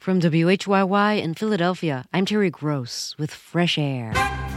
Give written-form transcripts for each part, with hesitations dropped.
From WHYY in Philadelphia, I'm Terry Gross with Fresh Air.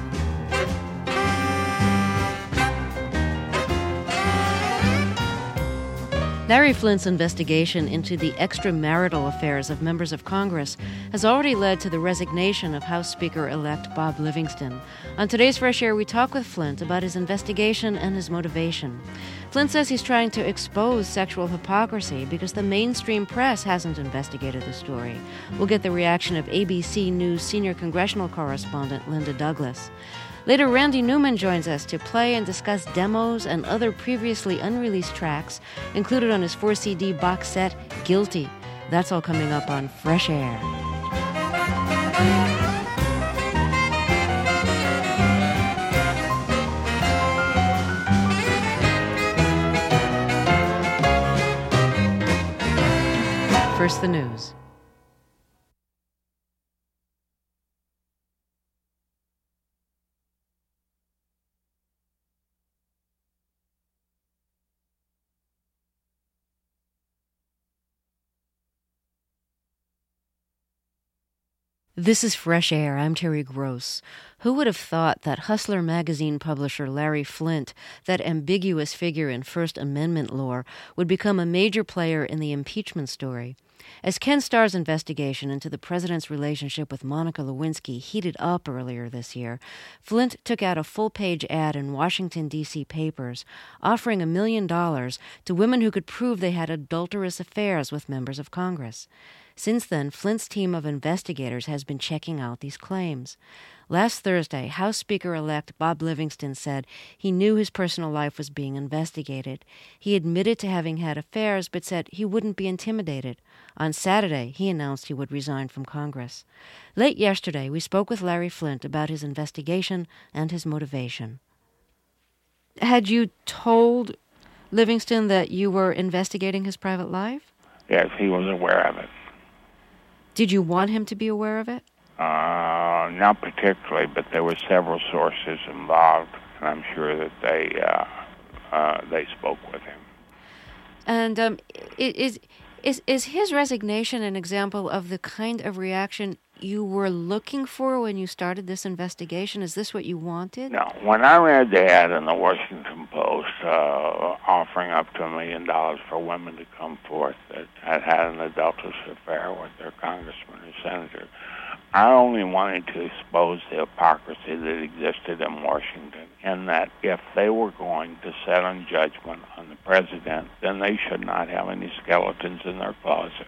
Larry Flynt's investigation into the extramarital affairs of members of Congress has already led to the resignation of House Speaker-elect Bob Livingston. On today's Fresh Air, we talk with Flynt about his investigation and his motivation. Flynt says he's trying to expose sexual hypocrisy because the mainstream press hasn't investigated the story. We'll get the reaction of ABC News senior congressional correspondent Linda Douglas. Later, Randy Newman joins us to play and discuss demos and other previously unreleased tracks included on his 4-CD box set, Guilty. That's all coming up on Fresh Air. First, the news. This is Fresh Air. I'm Terry Gross. Who would have thought that Hustler magazine publisher Larry Flynt, that ambiguous figure in First Amendment lore, would become a major player in the impeachment story? As Ken Starr's investigation into the president's relationship with Monica Lewinsky heated up earlier this year, Flynt took out a full-page ad in Washington, D.C. papers offering $1 million to women who could prove they had adulterous affairs with members of Congress. Since then, Flynt's team of investigators has been checking out these claims. Last Thursday, House Speaker-elect Bob Livingston said he knew his personal life was being investigated. He admitted to having had affairs, but said he wouldn't be intimidated. On Saturday, he announced he would resign from Congress. Late yesterday, we spoke with Larry Flynt about his investigation and his motivation. Had you told Livingston that you were investigating his private life? Yes, he was aware of it. Did you want him to be aware of it? Not particularly, but there were several sources involved, and I'm sure that they spoke with him. And is his resignation an example of the kind of reaction you were looking for when you started this investigation? Is this what you wanted? No. When I read the ad in the Washington Post offering up to $1 million for women to come forth that had an adulterous affair with their congressman or senator, I only wanted to expose the hypocrisy that existed in Washington, and that if they were going to set on judgment on the president, then they should not have any skeletons in their closet.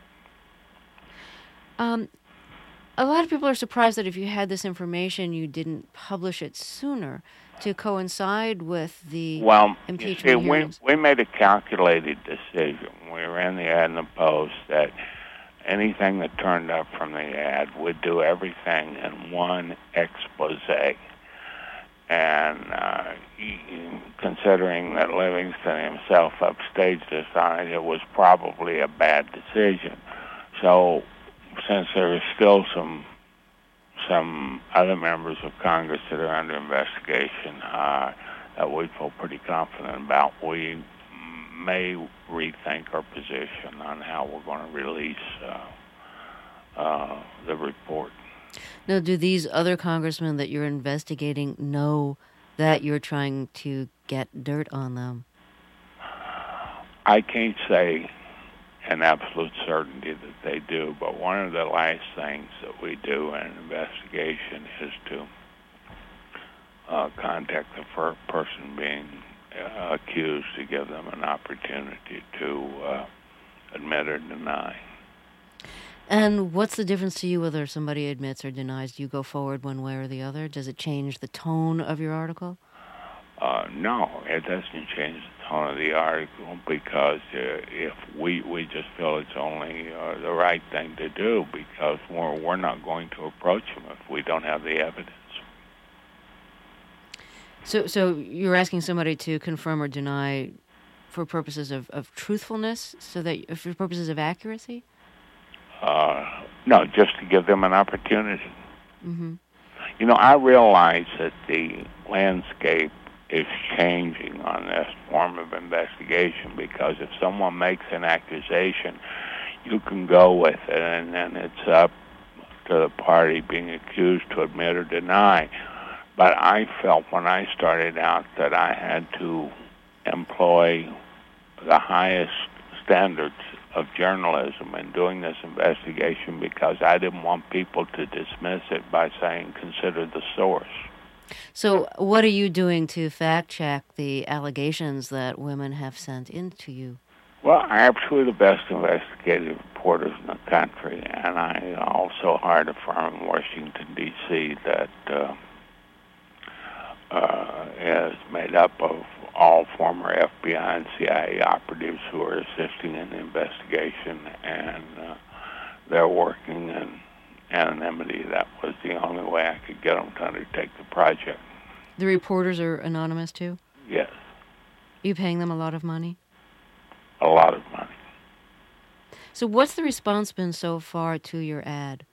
A lot of people are surprised that if you had this information, you didn't publish it sooner to coincide with the impeachment hearings. We made a calculated decision. We ran the ad in the Post that anything that turned up from the ad would do everything in one expose. And considering that Livingston himself upstaged us on it, it was probably a bad decision. So since there are still some other members of Congress that are under investigation that we feel pretty confident about, we may rethink our position on how we're going to release the report. Now, do these other congressmen that you're investigating know that you're trying to get dirt on them? I can't say an absolute certainty that they do, but one of the last things that we do in an investigation is to contact the person being accused to give them an opportunity to admit or deny. And what's the difference to you whether somebody admits or denies? Do you go forward one way or the other? Does it change the tone of your article? No, it doesn't change the tone of the article because if we just feel it's only the right thing to do because we're not going to approach them if we don't have the evidence. So you're asking somebody to confirm or deny for purposes of truthfulness, so that for purposes of accuracy? No, just to give them an opportunity. Mm-hmm. You know, I realize that the landscape is changing on this form of investigation because if someone makes an accusation, you can go with it, and then it's up to the party being accused to admit or deny. But I felt when I started out that I had to employ the highest standards of journalism in doing this investigation because I didn't want people to dismiss it by saying, consider the source. So what are you doing to fact-check the allegations that women have sent in to you? Well, I have two of the best investigative reporters in the country, and I also hired a firm in Washington, D.C. that is made up of all former FBI and CIA operatives who are assisting in the investigation, and they're working in anonymity. That was the only way I could get them to undertake the project. The reporters are anonymous, too? Yes. Are you paying them a lot of money? A lot of money. So what's the response been so far to your ad?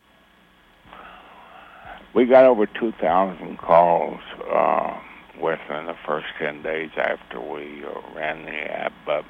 We got over 2,000 calls within the first 10 days after we ran the ad, but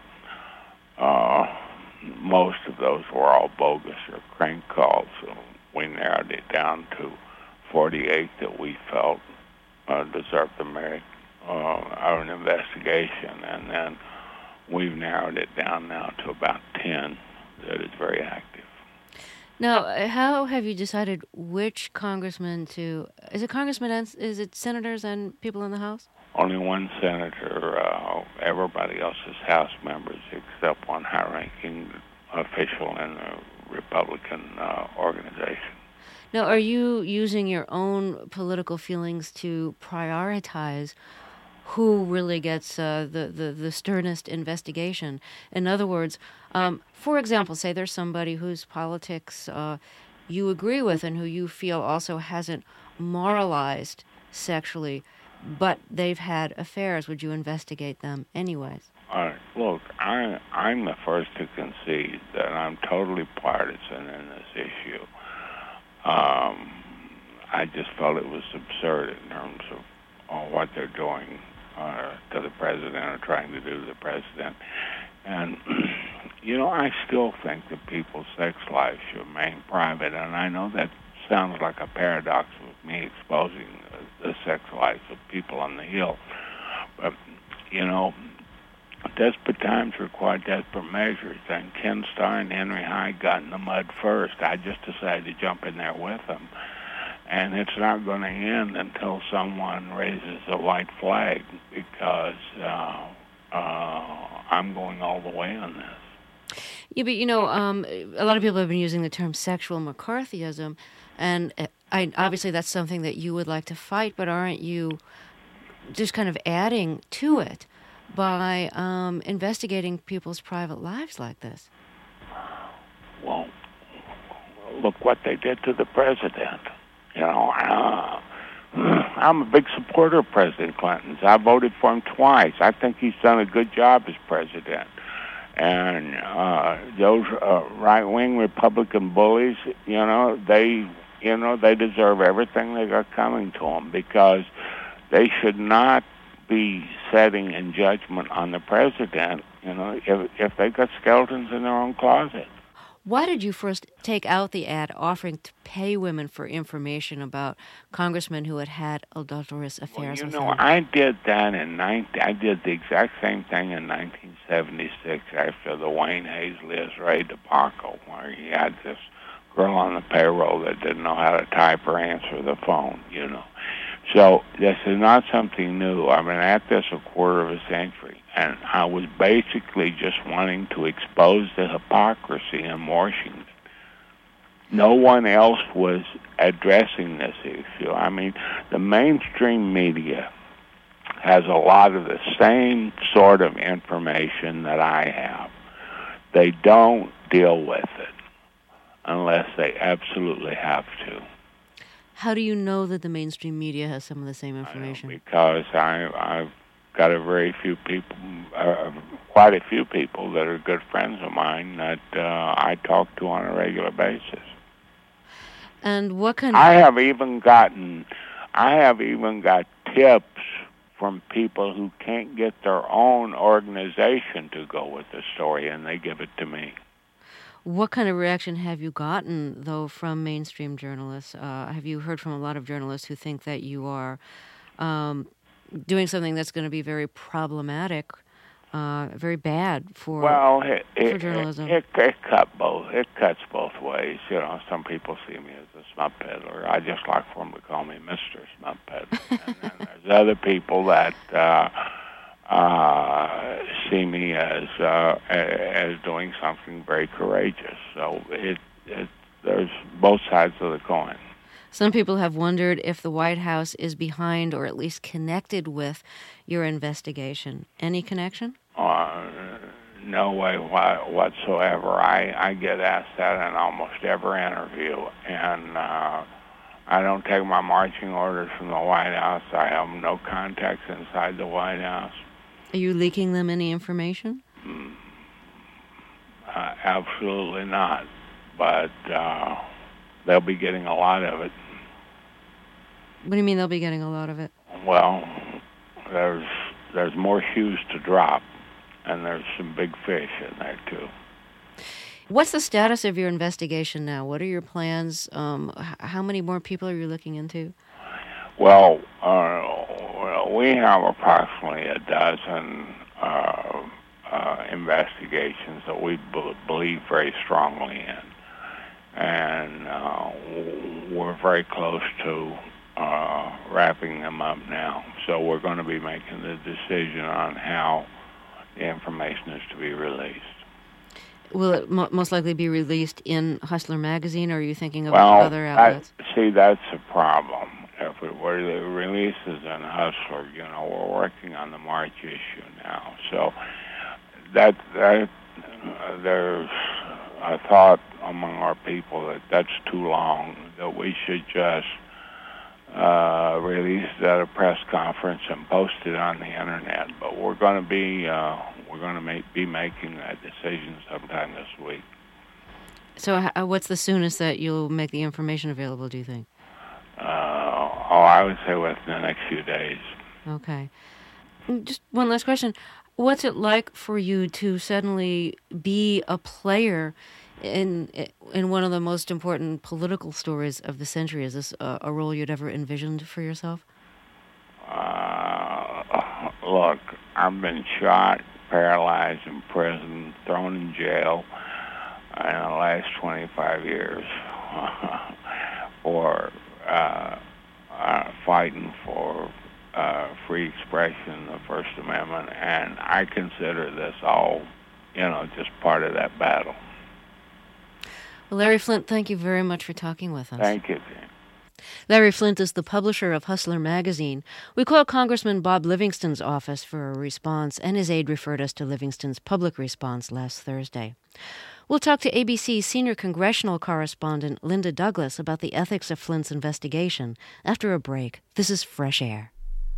most of those were all bogus or crank calls. So we narrowed it down to 48 that we felt deserved the merit of an investigation, and then we've narrowed it down now to about 10 that is very active. Now, how have you decided which congressman to... Is it congressmen and is it senators and people in the House? Only one senator. Everybody else is House members except one high-ranking official in the Republican organization. Now, are you using your own political feelings to prioritize who really gets the sternest investigation? In other words, for example, say there's somebody whose politics you agree with and who you feel also hasn't moralized sexually, but they've had affairs. Would you investigate them anyways? Look, I'm the first to concede that I'm totally partisan in this issue. I just felt it was absurd in terms of what they're doing to the president or trying to do to the president. And, I still think that people's sex lives should remain private. And I know that sounds like a paradox with me exposing the sex lives of people on the Hill. But, desperate times require desperate measures. And Ken Starr and Henry Hyde got in the mud first. I just decided to jump in there with them. And it's not going to end until someone raises a white flag because I'm going all the way on this. Yeah, but a lot of people have been using the term sexual McCarthyism, and obviously that's something that you would like to fight, but aren't you just kind of adding to it by investigating people's private lives like this? Well, look what they did to the president. I'm a big supporter of President Clinton's. I voted for him twice. I think he's done a good job as president. And those right-wing Republican bullies, they deserve everything they got coming to them because they should not be setting in judgment on the president, if they got skeletons in their own closet. Why did you first take out the ad offering to pay women for information about congressmen who had had adulterous affairs with them? I did that I did the exact same thing in 1976 after the Wayne Hayes Liz Ray debacle, where he had this girl on the payroll that didn't know how to type or answer the phone, So this is not something new. I've been at this a quarter of a century, and I was basically just wanting to expose the hypocrisy in Washington. No one else was addressing this issue. I mean, the mainstream media has a lot of the same sort of information that I have. They don't deal with it unless they absolutely have to. How do you know that the mainstream media has some of the same information? Because I've got quite a few people that are good friends of mine that I talk to on a regular basis. And what kind I have even got tips from people who can't get their own organization to go with the story, and they give it to me. What kind of reaction have you gotten, though, from mainstream journalists? Have you heard from a lot of journalists who think that you are um, doing something that's going to be very problematic, very bad for Well, journalism? it cuts both ways. You know, some people see me as a smut peddler. I just like for them to call me Mr. Smut Peddler. And then there's other people that see me as doing something very courageous. So there's both sides of the coin. Some people have wondered if the White House is behind or at least connected with your investigation. Any connection? No way whatsoever. I get asked that in almost every interview, and I don't take my marching orders from the White House. I have no contacts inside the White House. Are you leaking them any information? Absolutely not. But they'll be getting a lot of it. What do you mean they'll be getting a lot of it? Well, there's more shoes to drop, and there's some big fish in there too. What's the status of your investigation now? What are your plans? How many more people are you looking into? Well, we have approximately a dozen investigations that we believe very strongly in, and we're very close to wrapping them up now. So we're going to be making the decision on how the information is to be released. Will it most likely be released in Hustler magazine, or are you thinking of other outlets? That's a problem. If it were the releases in Hustler, we're working on the March issue now. So that there's a thought among our people that that's too long, that we should just release it at a press conference and post it on the internet. But we're going to be making that decision sometime this week. So what's the soonest that you'll make the information available, do you think? I would say within the next few days. Okay. Just one last question. What's it like for you to suddenly be a player in one of the most important political stories of the century? Is this a role you'd ever envisioned for yourself? Look, I've been shot, paralyzed, imprisoned, thrown in jail in the last 25 years for fighting for free expression, the First Amendment, and I consider this all, just part of that battle. Well, Larry Flynt, thank you very much for talking with us. Thank you, Jim. Larry Flynt is the publisher of Hustler magazine. We called Congressman Bob Livingston's office for a response, and his aide referred us to Livingston's public response last Thursday. We'll talk to ABC's senior congressional correspondent Linda Douglas about the ethics of Flynt's investigation after a break. This is Fresh Air.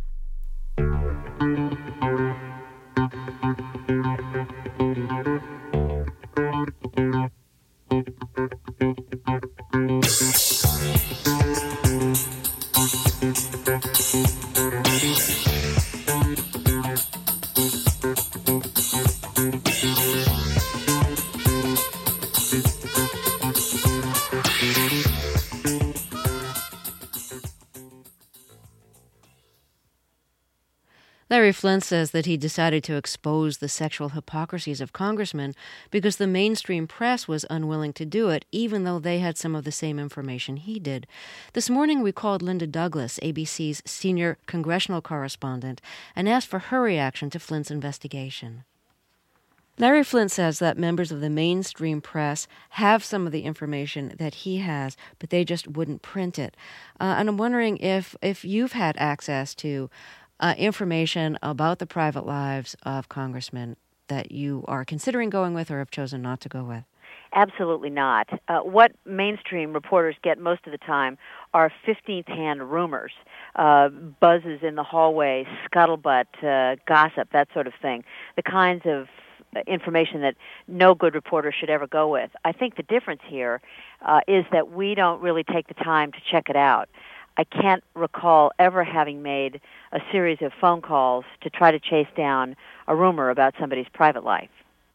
Larry Flynt says that he decided to expose the sexual hypocrisies of congressmen because the mainstream press was unwilling to do it, even though they had some of the same information he did. This morning we called Linda Douglas, ABC's senior congressional correspondent, and asked for her reaction to Flynt's investigation. Larry Flynt says that members of the mainstream press have some of the information that he has, but they just wouldn't print it. And I'm wondering if you've had access to information about the private lives of congressmen that you are considering going with or have chosen not to go with. Absolutely not. What mainstream reporters get most of the time are 15th-hand rumors, buzzes in the hallway, scuttlebutt, gossip, that sort of thing, the kinds of information that no good reporter should ever go with. I think the difference here is that we don't really take the time to check it out. I can't recall ever having made a series of phone calls to try to chase down a rumor about somebody's private life.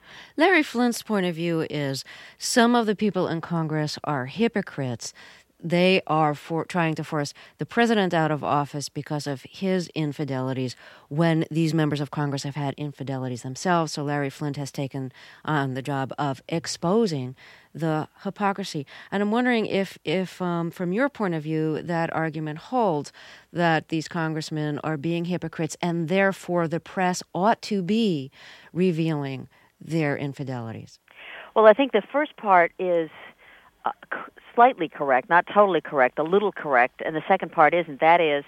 Larry Flint's point of view is some of the people in Congress are hypocrites. They are trying to force the president out of office because of his infidelities when these members of Congress have had infidelities themselves. So Larry Flint has taken on the job of exposing the hypocrisy. And I'm wondering if from your point of view, that argument holds, that these congressmen are being hypocrites and therefore the press ought to be revealing their infidelities. Well, I think the first part is slightly correct, not totally correct, a little correct, and the second part isn't. That is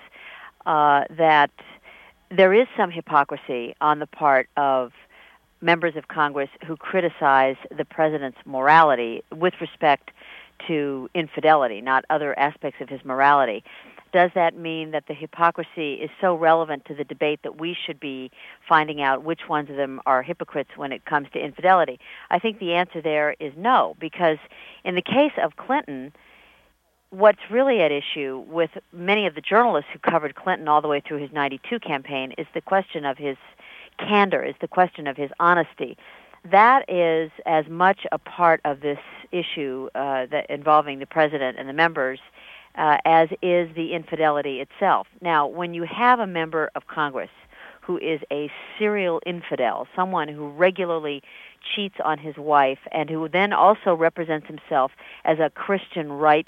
that there is some hypocrisy on the part of members of Congress who criticize the president's morality with respect to infidelity, not other aspects of his morality. Does that mean that the hypocrisy is so relevant to the debate that we should be finding out which ones of them are hypocrites when it comes to infidelity? I think the answer there is no, because in the case of Clinton, what's really at issue with many of the journalists who covered Clinton all the way through his 92 campaign is the question of his candor, is the question of his honesty. That is as much a part of this issue that involving the president and the members as is the infidelity itself. Now, when you have a member of Congress who is a serial infidel, someone who regularly cheats on his wife and who then also represents himself as a Christian right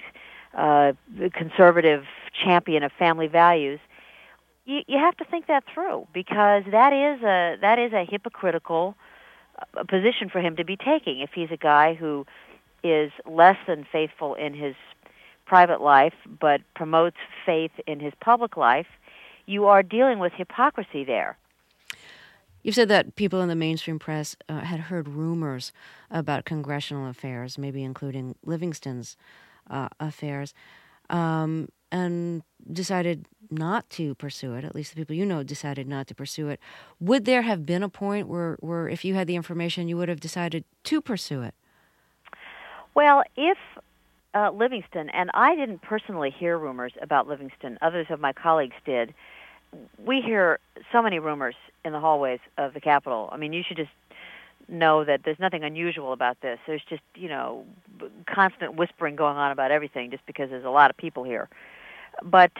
conservative champion of family values, you have to think that through, because that is a hypocritical position for him to be taking. If he's a guy who is less than faithful in his private life but promotes faith in his public life, you are dealing with hypocrisy there. You've said that people in the mainstream press had heard rumors about congressional affairs, maybe including Livingston's affairs, and decided not to pursue it. At least the people you know decided not to pursue it. Would there have been a point where if you had the information, you would have decided to pursue it? Well, if Livingston, and I didn't personally hear rumors about Livingston, others of my colleagues did. We hear so many rumors in the hallways of the Capitol. I mean, you should just know that there's nothing unusual about this. There's just, constant whispering going on about everything just because there's a lot of people here. But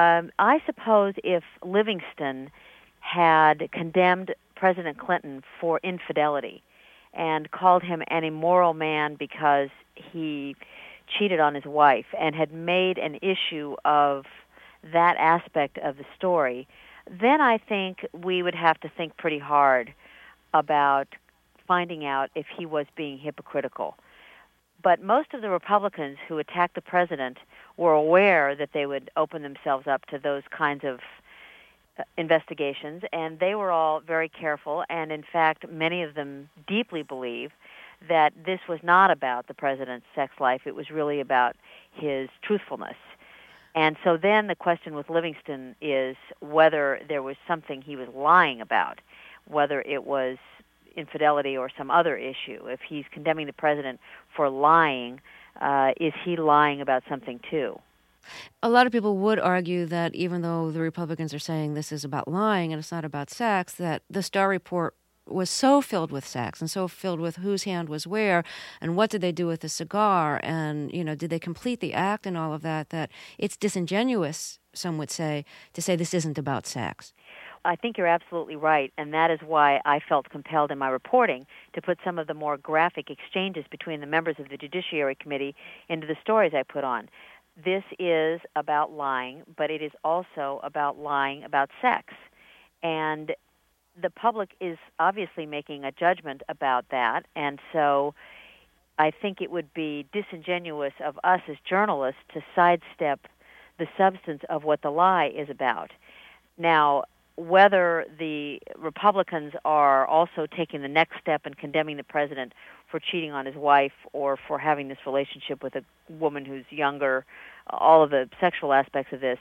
I suppose if Livingston had condemned President Clinton for infidelity and called him an immoral man because he cheated on his wife and had made an issue of that aspect of the story, then I think we would have to think pretty hard about finding out if he was being hypocritical. But most of the Republicans who attacked the president were aware that they would open themselves up to those kinds of investigations, and they were all very careful, and in fact, many of them deeply believe that this was not about the president's sex life. It was really about his truthfulness. And so then the question with Livingston is whether there was something he was lying about, whether it was infidelity or some other issue. If he's condemning the president for lying, is he lying about something too? A lot of people would argue that even though the Republicans are saying this is about lying and it's not about sex, that the Starr report was so filled with sex and so filled with whose hand was where and what did they do with the cigar and, did they complete the act and all of that, that it's disingenuous, some would say, to say this isn't about sex. I think you're absolutely right, and that is why I felt compelled in my reporting to put some of the more graphic exchanges between the members of the Judiciary Committee into the stories I put on. This is about lying, but it is also about lying about sex. And the public is obviously making a judgment about that, and so I think it would be disingenuous of us as journalists to sidestep the substance of what the lie is about. Now, whether the Republicans are also taking the next step and condemning the president for cheating on his wife or for having this relationship with a woman who's younger, all of the sexual aspects of this,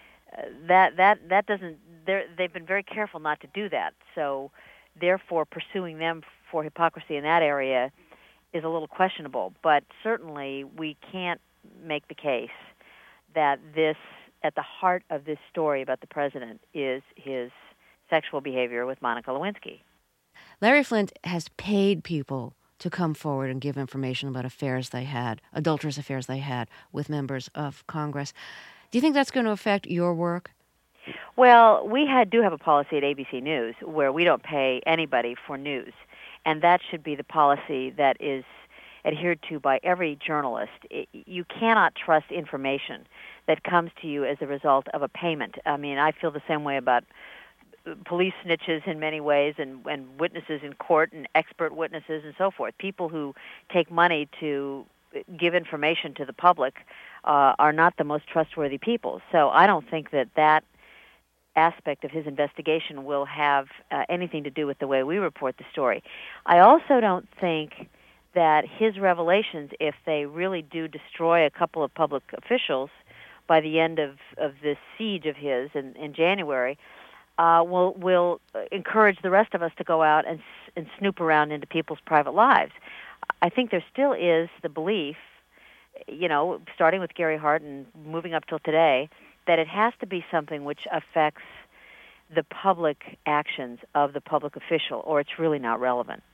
that doesn't. They've been very careful not to do that. So, therefore, pursuing them for hypocrisy in that area is a little questionable. But certainly, we can't make the case that this, at the heart of this story about the president, is his sexual behavior with Monica Lewinsky. Larry Flynt has paid people to come forward and give information about adulterous affairs they had with members of Congress. Do you think that's going to affect your work? Well, we do have a policy at ABC News where we don't pay anybody for news, and that should be the policy that is adhered to by every journalist. You cannot trust information that comes to you as a result of a payment. I mean, I feel the same way about police snitches in many ways, and witnesses in court, and expert witnesses and so forth. People who take money to give information to the public are not the most trustworthy people. So I don't think that aspect of his investigation will have anything to do with the way we report the story. I also don't think that his revelations, if they really do destroy a couple of public officials by the end of this siege of his in January, will encourage the rest of us to go out and snoop around into people's private lives. I think there still is the belief, starting with Gary Hart and moving up till today, that it has to be something which affects the public actions of the public official, or it's really not relevant.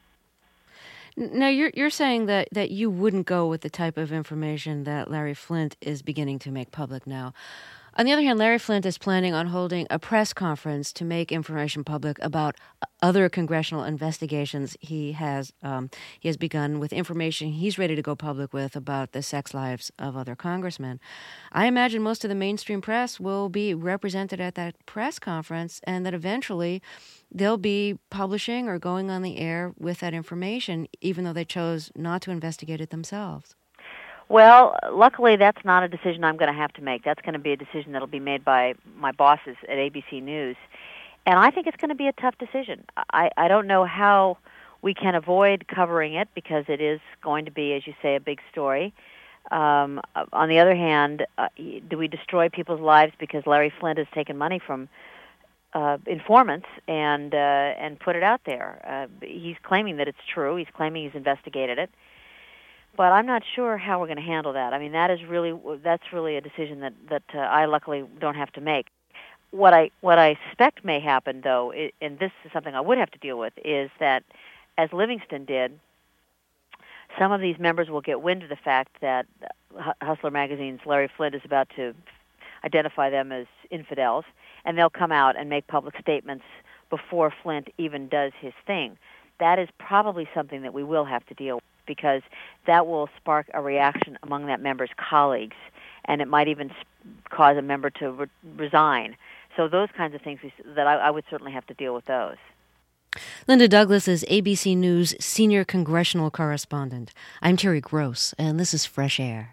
Now, you're saying that you wouldn't go with the type of information that Larry Flynt is beginning to make public now. On the other hand, Larry Flynt is planning on holding a press conference to make information public about other congressional investigations he has begun, with information he's ready to go public with about the sex lives of other congressmen. I imagine most of the mainstream press will be represented at that press conference, and that eventually they'll be publishing or going on the air with that information, even though they chose not to investigate it themselves. Well, luckily that's not a decision I'm going to have to make. That's going to be a decision that'll be made by my bosses at ABC News. And I think it's going to be a tough decision. I don't know how we can avoid covering it, because it is going to be, as you say, a big story. On the other hand, do we destroy people's lives because Larry Flynt has taken money from informants and put it out there? He's claiming that it's true. He's claiming he's investigated it. But I'm not sure how we're going to handle that. I mean, that's really a decision that I luckily don't have to make. What I suspect may happen, though, and this is something I would have to deal with, is that, as Livingston did, some of these members will get wind of the fact that Hustler Magazine's Larry Flynt is about to identify them as infidels, and they'll come out and make public statements before Flynt even does his thing. That is probably something that we will have to deal with, because that will spark a reaction among that member's colleagues, and it might even cause a member to resign. So those kinds of things that I would certainly have to deal with those. Linda Douglas is ABC News senior congressional correspondent. I'm Terry Gross, and this is Fresh Air.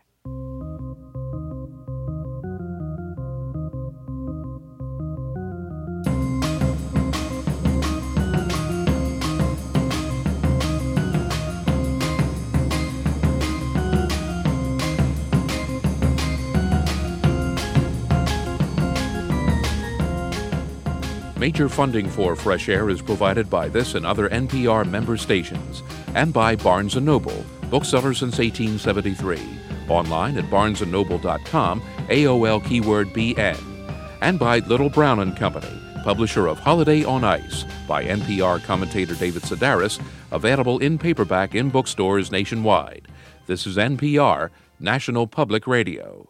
Major funding for Fresh Air is provided by this and other NPR member stations, and by Barnes & Noble, bookseller since 1873, online at barnesandnoble.com, AOL keyword BN, and by Little Brown & Company, publisher of Holiday on Ice, by NPR commentator David Sedaris, available in paperback in bookstores nationwide. This is NPR, National Public Radio.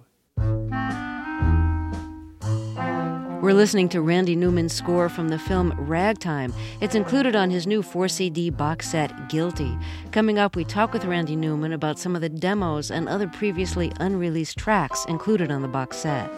We're listening to Randy Newman's score from the film Ragtime. It's included on his new 4-CD box set, Guilty. Coming up, we talk with Randy Newman about some of the demos and other previously unreleased tracks included on the box set.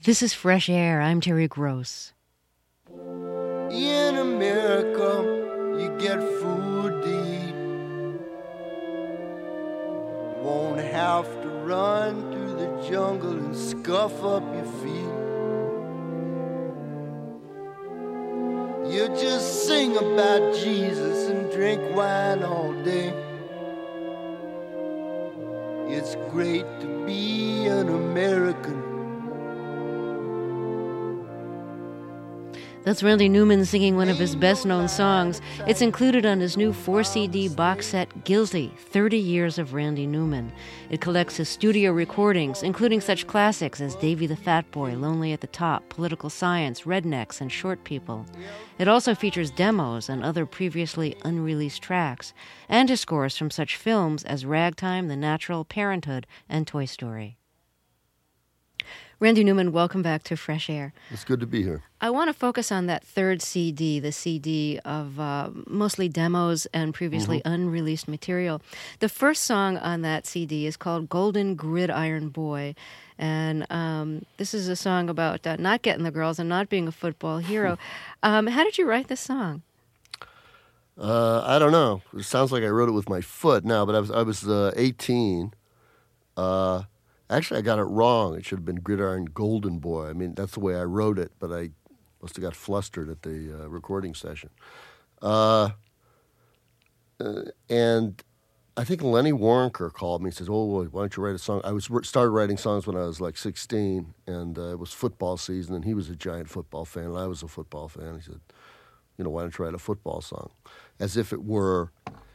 This is Fresh Air. I'm Terry Gross. In America, you get food to eat. Won't have to run through the jungle and scuff up your feet. You just sing about Jesus and drink wine all day. It's great to be an American. That's Randy Newman singing one of his best-known songs. It's included on his new 4-CD box set, Guilty, 30 Years of Randy Newman. It collects his studio recordings, including such classics as Davy the Fat Boy, Lonely at the Top, Political Science, Rednecks, and Short People. It also features demos and other previously unreleased tracks, and his scores from such films as Ragtime, The Natural, Parenthood, and Toy Story. Randy Newman, welcome back to Fresh Air. It's good to be here. I want to focus on that third CD, the CD of mostly demos and previously unreleased material. The first song on that CD is called Golden Gridiron Boy, and this is a song about not getting the girls and not being a football hero. How did you write this song? I don't know. It sounds like I wrote it with my foot now, but I was 18. Actually, I got it wrong. It should have been Gridiron Golden Boy. I mean, that's the way I wrote it, but I must have got flustered at the recording session. And I think Lenny Waronker called me and says, "Oh, why don't you write a song?" I started writing songs when I was like 16, and it was football season, and he was a giant football fan, and I was a football fan. He said, "Why don't you write a football song?" As if it were...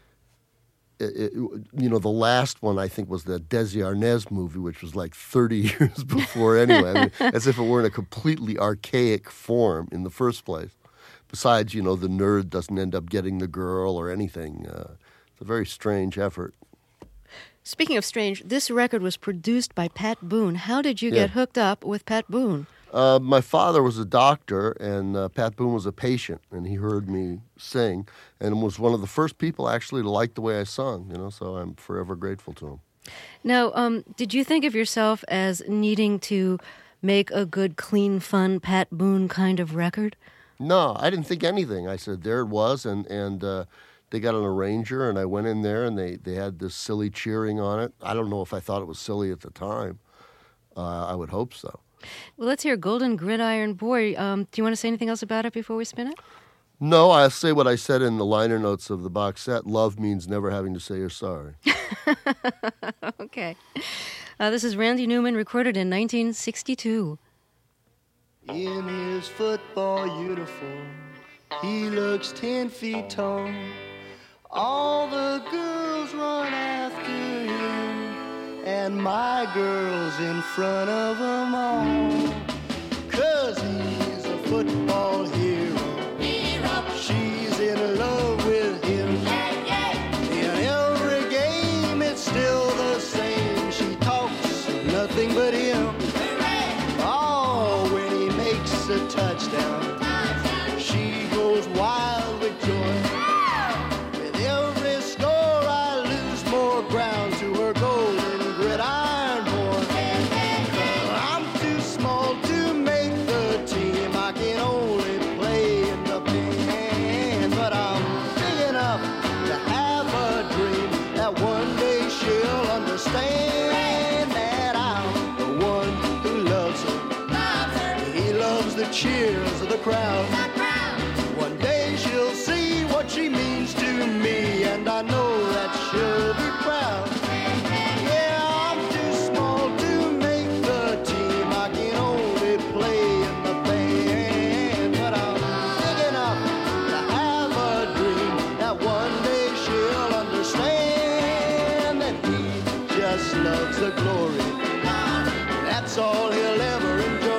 the last one I think was the Desi Arnaz movie, which was like 30 years before anyway. I mean, as if it were in a completely archaic form in the first place. Besides, the nerd doesn't end up getting the girl or anything. It's a very strange effort. Speaking of strange, this record was produced by Pat Boone. How did you get hooked up with Pat Boone? My father was a doctor, and Pat Boone was a patient, and he heard me sing, and was one of the first people actually to like the way I sung, so I'm forever grateful to him. Now, did you think of yourself as needing to make a good, clean, fun Pat Boone kind of record? No, I didn't think anything. I said, there it was, and they got an arranger, and I went in there, and they had this silly cheering on it. I don't know if I thought it was silly at the time. I would hope so. Well, let's hear Golden Gridiron Boy. Do you want to say anything else about it before we spin it? No, I'll say what I said in the liner notes of the box set. Love means never having to say you're sorry. Okay. This is Randy Newman, recorded in 1962. In his football uniform, he looks 10 feet tall. All the girls run after him, and my girl's in front of them all. 'Cause he's a football hero. She's in love with him. In every game it's still the same. She talks nothing but him. Oh, when he makes a touchdown, she goes wild with joy. With every score I lose more ground to her golden gridiron boy. I'm too small to make the team. I can only play in the band. But I'm big enough to have a dream that one day she'll understand that I'm the one who loves her. He loves the cheers of the crowd. One day she'll see what she means to me, and I know that she'll be proud. Yeah, I'm too small to make the team. I can only play in the band. But I'm big enough to have a dream that one day she'll understand that he just loves the glory. That's all he'll ever enjoy.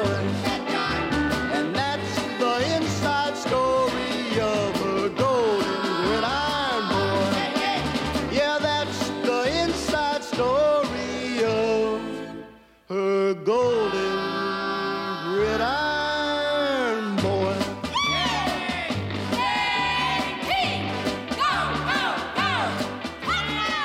And that's the inside story of a golden gridiron boy. Yeah, that's the inside story of her golden gridiron boy.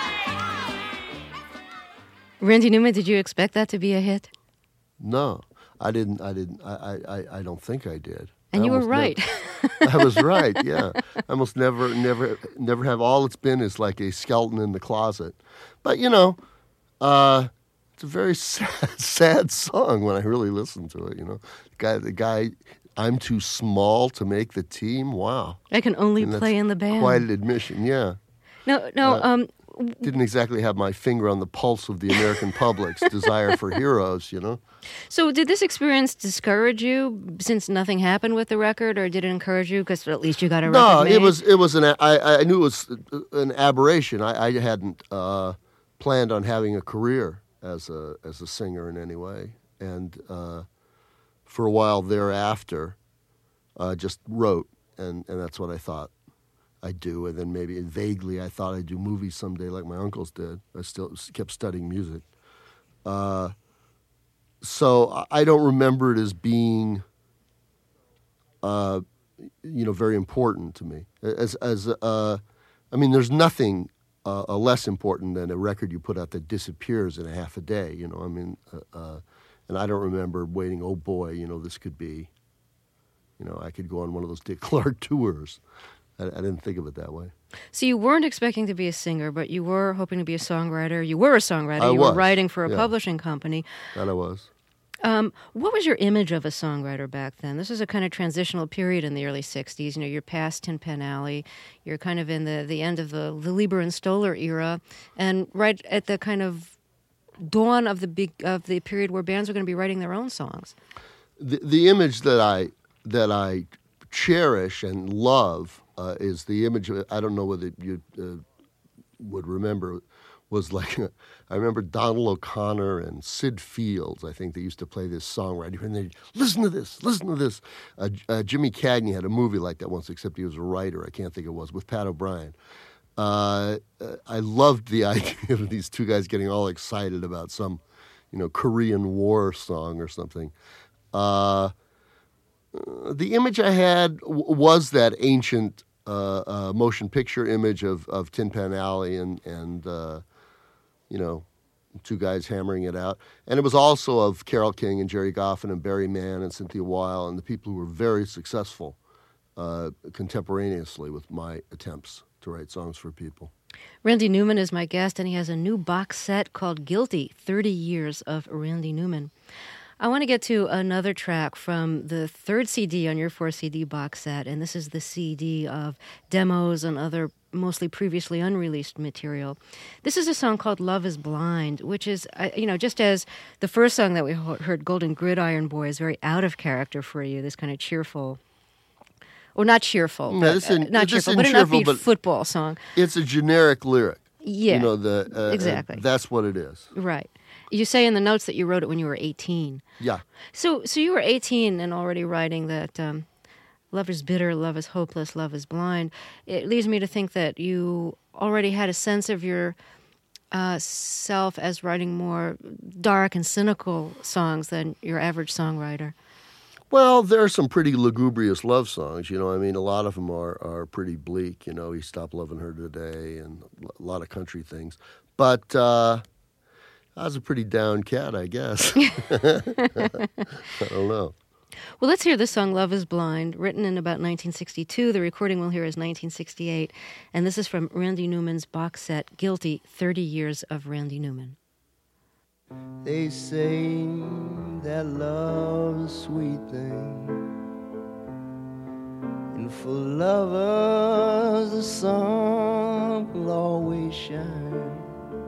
Randy Newman, did you expect that to be a hit? No. I don't think I did. And you were right. I was right. Yeah, I almost never have. All it's been is like a skeleton in the closet. But it's a very sad song when I really listen to it. The guy. I'm too small to make the team. Wow. I can only play in the band. Quite an admission. Yeah. No. Didn't exactly have my finger on the pulse of the American public's desire for heroes, So did this experience discourage you since nothing happened with the record, or did it encourage you because at least you got a record made? No, it was I knew it was an aberration. I hadn't planned on having a career as a singer in any way, and for a while thereafter, just wrote, and that's what I thought I'd do, and then maybe vaguely I thought I'd do movies someday like my uncles did. I still kept studying music. So I don't remember it as being, very important to me. I mean, there's nothing less important than a record you put out that disappears in a half a day. And I don't remember waiting. Oh boy, this could be. I could go on one of those Dick Clark tours. I didn't think of it that way. So you weren't expecting to be a singer, but you were hoping to be a songwriter. You were a songwriter. I was. Were writing for a publishing company. That I was. What was your image of a songwriter back then? This was a kind of transitional period in the early 60s. You're past Tin Pan Alley. You're kind of in the end of the Lieber and Stoller era, and right at the kind of dawn of the period where bands were going to be writing their own songs. The image that I cherish and love is the image of, I don't know whether you would remember, was like, I remember Donald O'Connor and Sid Fields. I think they used to play this song right here, and they'd listen to this. Jimmy Cagney had a movie like that once, except he was a writer. I can't think it was, with Pat O'Brien. I loved the idea of these two guys getting all excited about some, Korean War song or something. The image I had was that ancient motion picture image of Tin Pan Alley and two guys hammering it out. And it was also of Carole King and Jerry Goffin and Barry Mann and Cynthia Weil and the people who were very successful contemporaneously with my attempts to write songs for people. Randy Newman is my guest, and he has a new box set called Guilty, 30 Years of Randy Newman. I want to get to another track from the third CD on your 4-CD box set, and this is the CD of demos and other mostly previously unreleased material. This is a song called Love is Blind, which is, just as the first song that we heard, Golden Gridiron Boy, is very out of character for you, this kind of cheerful, or not cheerful, no, but an upbeat football song. It's a generic lyric. Yeah, exactly. That's what it is. Right. You say in the notes that you wrote it when you were 18. Yeah. So you were 18 and already writing that love is bitter, love is hopeless, love is blind. It leads me to think that you already had a sense of your self as writing more dark and cynical songs than your average songwriter. Well, there are some pretty lugubrious love songs, a lot of them are pretty bleak, He Stopped Loving Her Today and a lot of country things. But I was a pretty down cat, I guess. I don't know. Well, let's hear the song Love is Blind, written in about 1962. The recording we'll hear is 1968. And this is from Randy Newman's box set, Guilty, 30 Years of Randy Newman. They say that love's a sweet thing, and for lovers the sun will always shine.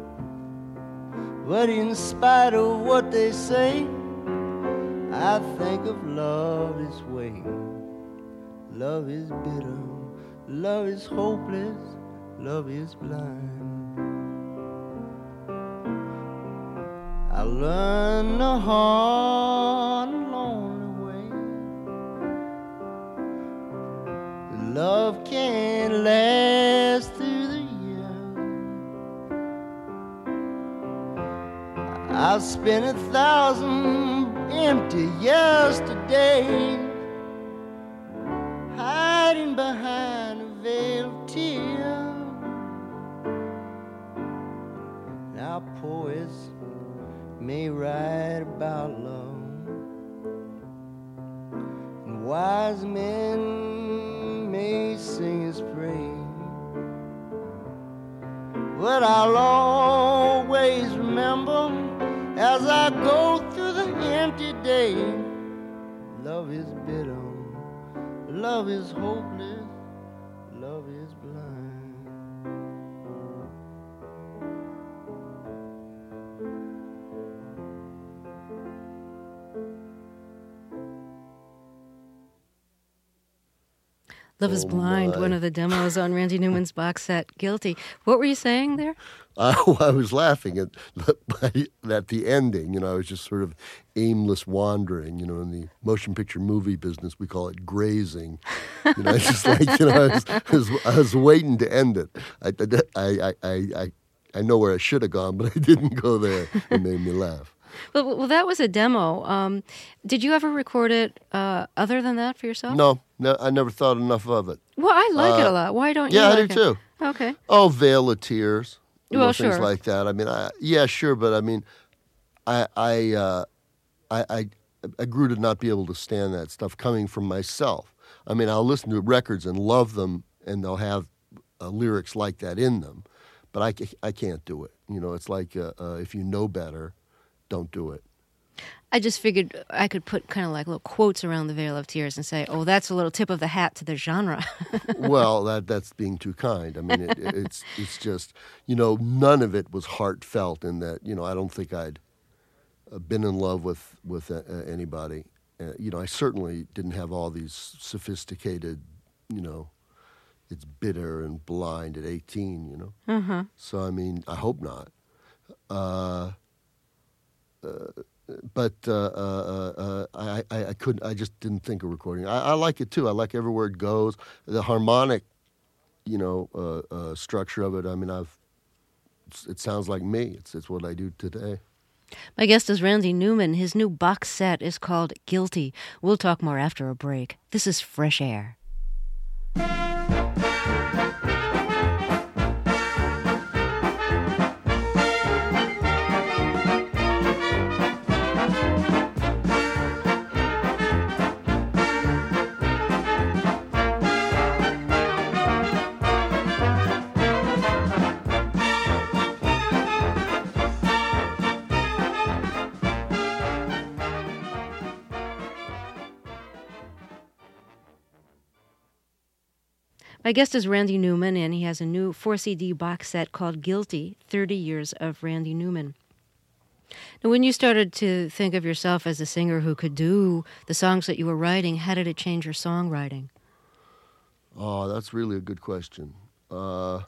But in spite of what they say, I think of love this way. Love is bitter, love is hopeless, love is blind. I learned the hard and lonely way. Love can't last through the years. I've spent 1,000 empty yesterdays, hiding behind a veil of tears. Now poets may write about love, wise men may sing his praise, but I'll always remember as I go through the empty day, love is bitter, love is hopeless, love is blind. Love is Blind, one of the demos on Randy Newman's box set, Guilty. What were you saying there? I was laughing at the ending. You know, I was just sort of aimless wandering. You know, in the motion picture movie business, we call it grazing. You know, it's just like, you know, I was waiting to end it. I know where I should have gone, but I didn't go there. It made me laugh. Well, that was a demo. Did you ever record it other than that for yourself? No, I never thought enough of it. Well, I like it a lot. Why don't you like like it? Yeah, I do too. Okay. Oh, Veil of Tears. Well, things sure. like that. I mean, yeah, sure, but I mean, I grew to not be able to stand that stuff coming from myself. I mean, I'll listen to records and love them, and they'll have lyrics like that in them, but I can't do it. You know, it's like if you know better, don't do it. I just figured I could put kind of like little quotes around the Veil of Tears and say, "Oh, that's a little tip of the hat to the genre." Well, that's being too kind. I mean, it's just, you know, none of it was heartfelt in that. You know, I don't think I'd been in love with anybody. You know, I certainly didn't have all these sophisticated, you know, it's bitter and blind at 18. You know, So I mean, I hope not. But I couldn't. I just didn't think of recording. I like it too. I like everywhere it goes. The harmonic, you know, structure of it. I mean, it sounds like me. It's what I do today. My guest is Randy Newman. His new box set is called Guilty. We'll talk more after a break. This is Fresh Air. My guest is Randy Newman, and he has a new 4-CD box set called Guilty, 30 Years of Randy Newman. Now, when you started to think of yourself as a singer who could do the songs that you were writing, how did it change your songwriting? Oh, that's really a good question. I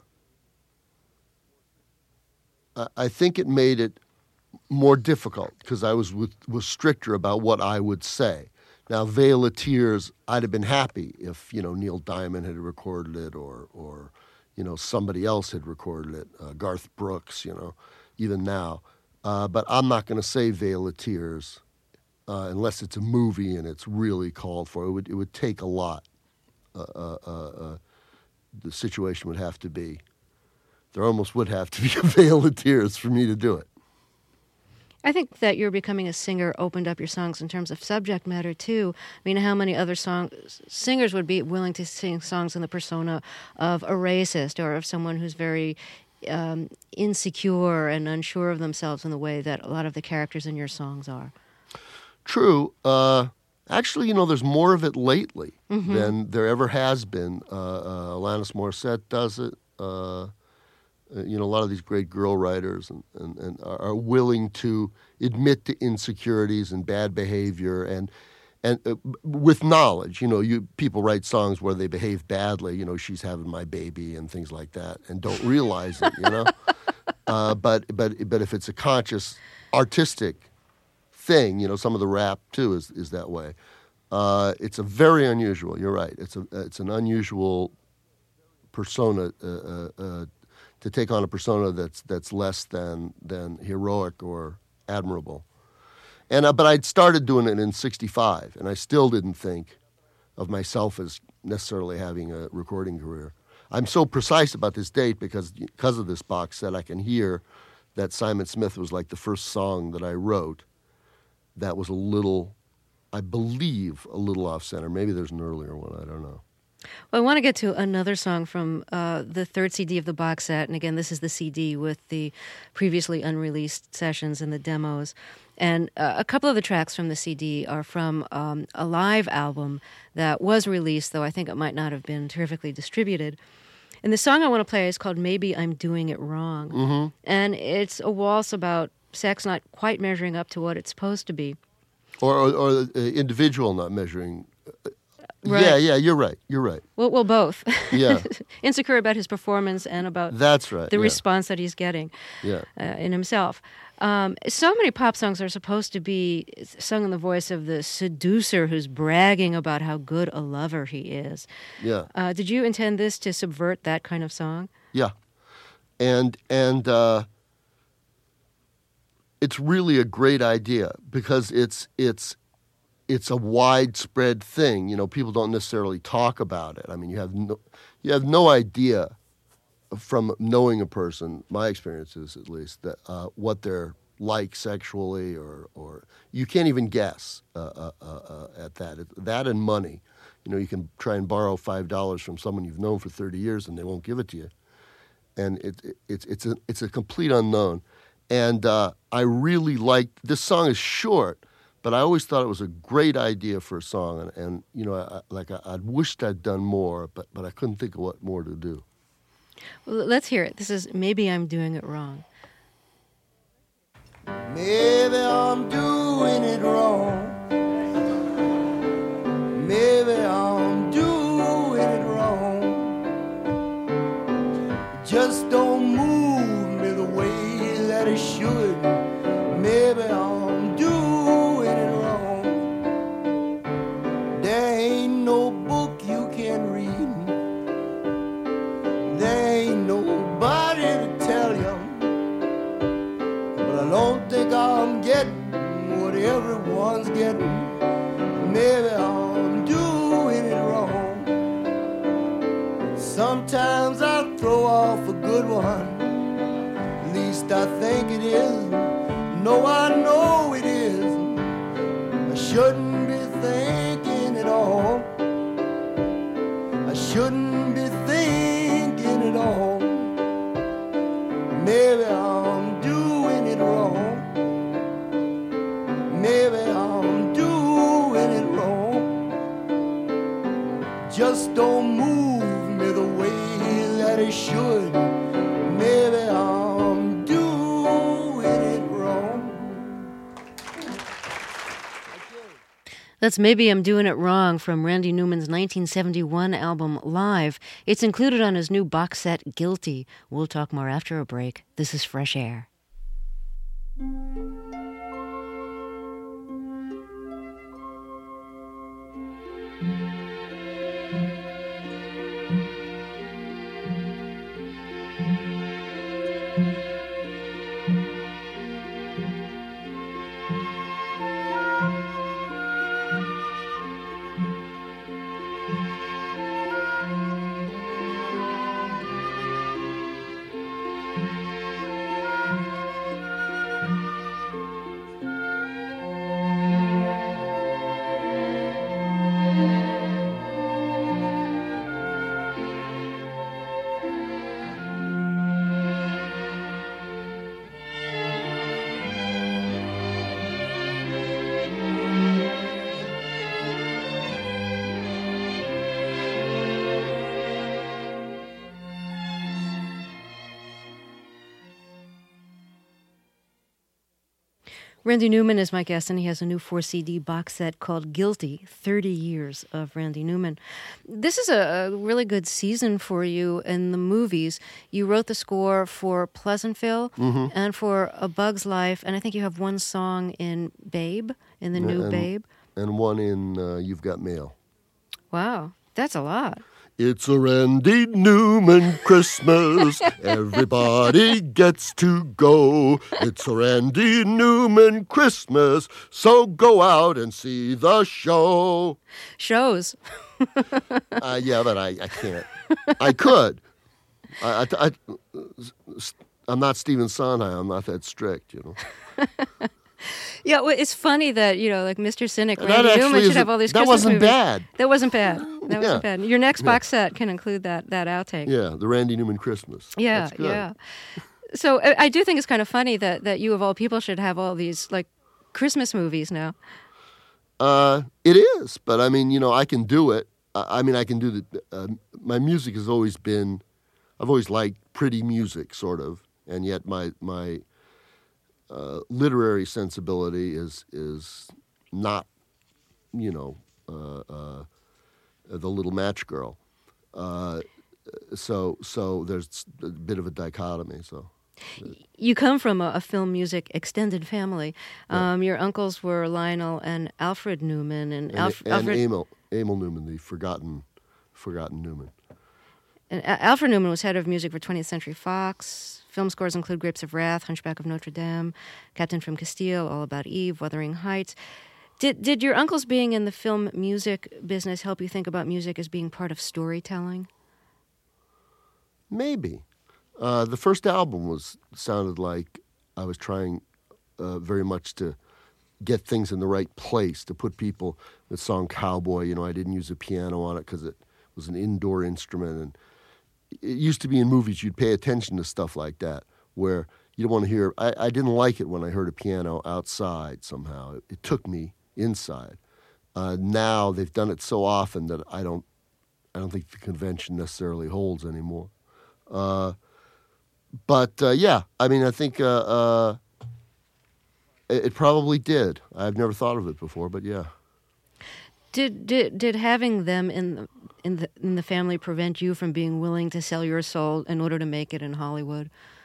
think it made it more difficult because I was stricter about what I would say. Now, Veil of Tears, I'd have been happy if, you know, Neil Diamond had recorded it or you know, somebody else had recorded it, Garth Brooks, you know, even now. But I'm not going to say Veil of Tears unless it's a movie and it's really called for. It would take a lot. The situation would have to be. There almost would have to be a Veil of Tears for me to do it. I think that you're becoming a singer opened up your songs in terms of subject matter, too. I mean, how many other singers would be willing to sing songs in the persona of a racist or of someone who's very insecure and unsure of themselves in the way that a lot of the characters in your songs are? True. Actually, you know, there's more of it lately than there ever has been. Alanis Morissette does it. You know, a lot of these great girl writers and are willing to admit to insecurities and bad behavior and with knowledge. You know, people write songs where they behave badly. You know, she's having my baby and things like that, and don't realize it. You know, but if it's a conscious artistic thing, you know, some of the rap too is that way. It's a very unusual. You're right. It's an unusual persona. To take on a persona that's less than heroic or admirable. But I'd started doing it in 65, and I still didn't think of myself as necessarily having a recording career. I'm so precise about this date because of this box set, I can hear that Simon Smith was like the first song that I wrote that was a little I believe, a little off-center. Maybe there's an earlier one. I don't know. Well, I want to get to another song from the third CD of the box set. And again, this is the CD with the previously unreleased sessions and the demos. And a couple of the tracks from the CD are from a live album that was released, though I think it might not have been terrifically distributed. And the song I want to play is called Maybe I'm Doing It Wrong. Mm-hmm. And it's a waltz about sex not quite measuring up to what it's supposed to be. Or the individual not measuring. Right. Yeah, you're right. Well, both. Yeah. Insecure about his performance and about That's right. the response that he's getting in himself. So many pop songs are supposed to be sung in the voice of the seducer who's bragging about how good a lover he is. Yeah. Did you intend this to subvert that kind of song? Yeah. And it's really a great idea because it's a widespread thing. You know, people don't necessarily talk about it. I mean, you have no idea from knowing a person, my experience is at least, that what they're like sexually, or you can't even guess at that. That and money. You know, you can try and borrow $5 from someone you've known for 30 years and they won't give it to you. And it's a complete unknown. And I really liked, this song is short, but I always thought it was a great idea for a song. And you know, I wished I'd done more, but I couldn't think of what more to do. Well, let's hear it. This is Maybe I'm Doing It Wrong. Maybe I'm doing it wrong. Maybe I'm doing it wrong. Just don't move me the way that it should. Maybe I'm doing it wrong. There ain't no book you can read. There ain't nobody to tell you. But I don't think I'm getting what everyone's getting. Maybe I'm doing it wrong. Sometimes I throw off a good one. At least I think it is. No, I know it is. I shouldn't be thinking at all. I shouldn't be thinking at all. Maybe I'm doing it wrong. Maybe I'm doing it wrong. Just don't move me the way that it should. Maybe I'm doing it wrong. That's Maybe I'm Doing It Wrong from Randy Newman's 1971 album Live. It's included on his new box set Guilty. We'll talk more after a break. This is Fresh Air. Randy Newman is my guest, and he has a new 4-CD box set called Guilty, 30 Years of Randy Newman. This is a really good season for you in the movies. You wrote the score for Pleasantville and for A Bug's Life, and I think you have one song in Babe, in the new Babe. And one in You've Got Mail. Wow, that's a lot. It's a Randy Newman Christmas. Everybody gets to go. It's a Randy Newman Christmas. So go out and see the show. Shows. Yeah, but I can't. I could. I'm not Stephen Sondheim. I'm not that strict, you know. Yeah, well, it's funny that, like Mr. Cynic, And Randy that Newman actually should have all these that Christmas wasn't movies. bad. That wasn't bad. That Yeah. wasn't bad. Your next box set can include that outtake. Yeah, the Randy Newman Christmas. Yeah, That's good. yeah. So I do think it's kind of funny that you of all people should have all these like Christmas movies now. It is, but I mean, I can do it. I mean, I can do the. My music has always been. I've always liked pretty music, sort of, and yet my literary sensibility is not, the Little Match Girl. So there's a bit of a dichotomy. So. You come from a film music extended family. Your uncles were Lionel and Alfred Newman, and Alfred Emil Newman, the forgotten Newman. And Alfred Newman was head of music for 20th Century Fox. Film scores include Grapes of Wrath, Hunchback of Notre Dame, Captain from Castile, All About Eve, Wuthering Heights. Did your uncles being in the film music business help you think about music as being part of storytelling? Maybe. The first album sounded like I was trying very much to get things in the right place, to put people, the song Cowboy, I didn't use a piano on it because it was an indoor instrument. And it used to be in movies you'd pay attention to stuff like that, where you don't want to hear, I didn't like it when I heard a piano outside somehow. It took me inside. Now they've done it so often that I don't think the convention necessarily holds anymore. But yeah, I mean, I think it probably did. I've never thought of it before, but yeah. Did having them in the family prevent you from being willing to sell your soul in order to make it in Hollywood?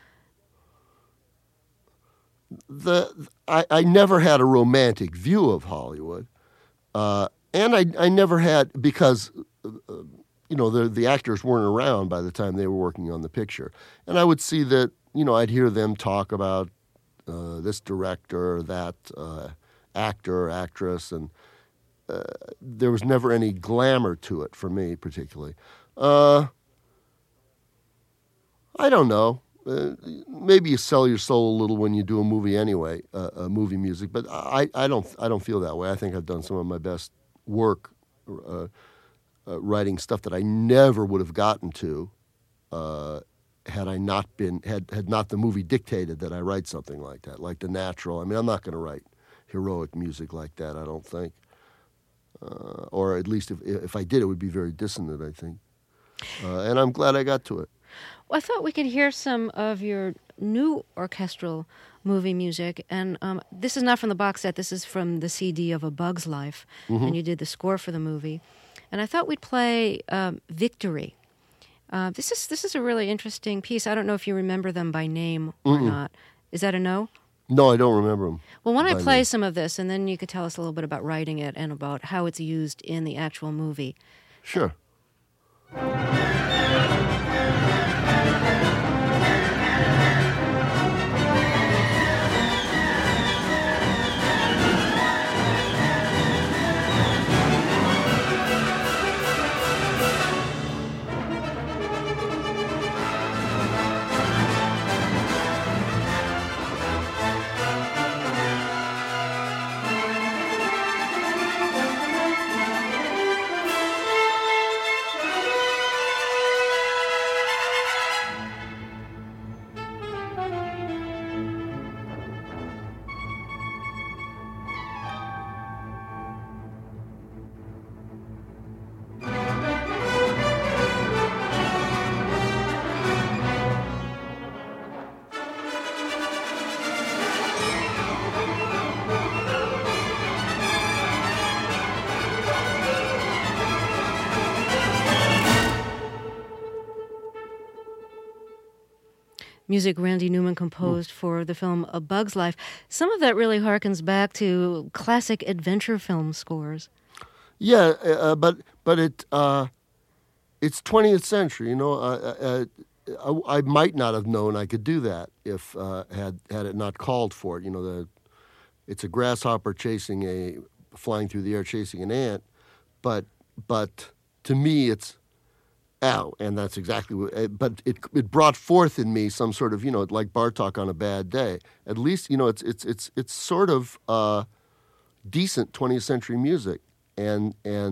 I never had a romantic view of Hollywood, and I never had, because the actors weren't around by the time they were working on the picture, and I would see that I'd hear them talk about this director, that actor or actress, and there was never any glamour to it for me particularly. I don't know. Maybe you sell your soul a little when you do a movie anyway, movie music. But I don't feel that way. I think I've done some of my best work writing stuff that I never would have gotten to had not the movie dictated that I write something like that, like The Natural. I mean, I'm not going to write heroic music like that, I don't think. Or at least if I did, it would be very dissonant, I think. And I'm glad I got to it. Well, I thought we could hear some of your new orchestral movie music. And this is not from the box set. This is from the CD of A Bug's Life. Mm-hmm. And you did the score for the movie. And I thought we'd play Victory. This is a really interesting piece. I don't know if you remember them by name or not. Is that a no? No, I don't remember them. Well, why don't I play some of this, and then you could tell us a little bit about writing it and about how it's used in the actual movie. Sure. Music Randy Newman composed for the film A Bug's Life. Some of that really harkens back to classic adventure film scores. Yeah, but it's 20th century. I might not have known I could do that if had it not called for it. It's a grasshopper flying through the air chasing an ant, but to me it's Oh, and that's exactly what, but it brought forth in me some sort of, like Bartok on a bad day. At least, it's sort of decent 20th century music and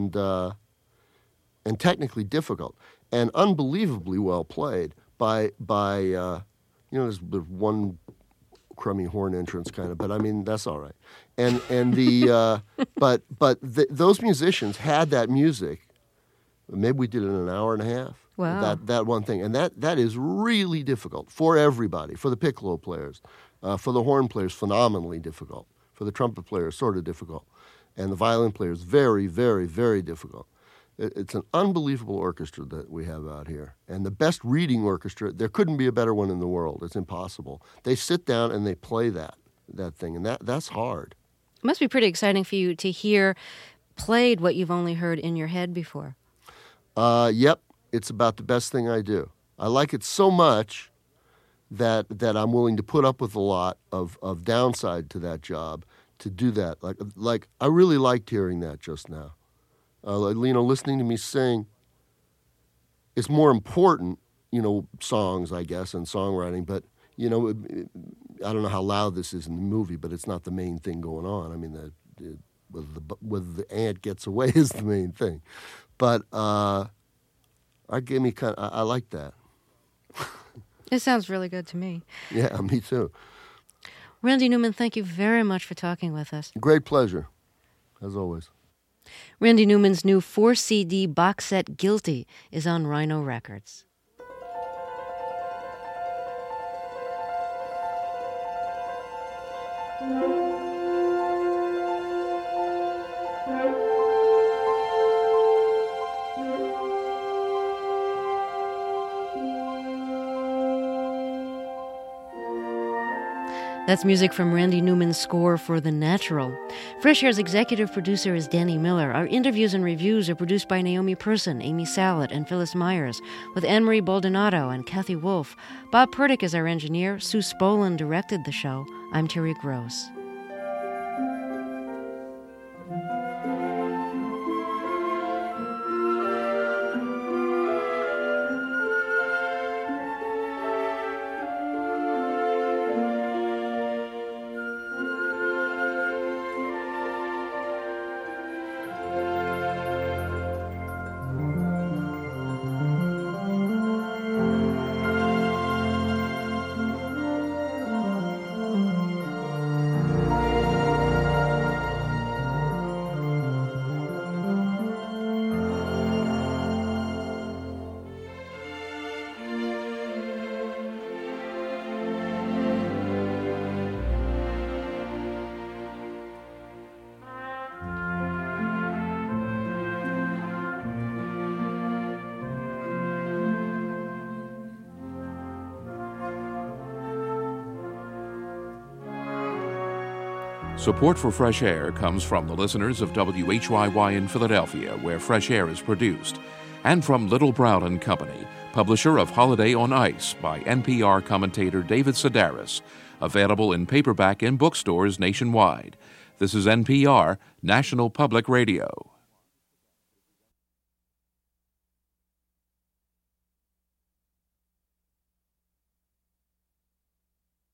technically difficult and unbelievably well played by there's one crummy horn entrance kind of, but I mean that's all right. And the those musicians had that music. Maybe we did it in an hour and a half. Wow. That one thing. And that is really difficult for everybody, for the piccolo players, for the horn players, phenomenally difficult, for the trumpet players, sort of difficult, and the violin players, very, very, very difficult. It's an unbelievable orchestra that we have out here. And the best reading orchestra, there couldn't be a better one in the world. It's impossible. They sit down and they play that thing, and that's hard. It must be pretty exciting for you to hear played what you've only heard in your head before. Yep, it's about the best thing I do. I like it so much that I'm willing to put up with a lot of downside to that job to do that. Like I really liked hearing that just now. Listening to me sing is more important, songs, I guess, and songwriting. But, I don't know how loud this is in the movie, but it's not the main thing going on. I mean, whether the ant gets away is the main thing. But I like that. It sounds really good to me. Yeah, me too. Randy Newman, thank you very much for talking with us. Great pleasure, as always. Randy Newman's new 4-CD box set, Guilty, is on Rhino Records. That's music from Randy Newman's score for The Natural. Fresh Air's executive producer is Danny Miller. Our interviews and reviews are produced by Naomi Person, Amy Sallet, and Phyllis Myers, with Anne-Marie Baldonado and Kathy Wolf. Bob Purtick is our engineer. Sue Spolin directed the show. I'm Terry Gross. Support for Fresh Air comes from the listeners of WHYY in Philadelphia, where Fresh Air is produced, and from Little Brown & Company, publisher of Holiday on Ice by NPR commentator David Sedaris, available in paperback in bookstores nationwide. This is NPR, National Public Radio.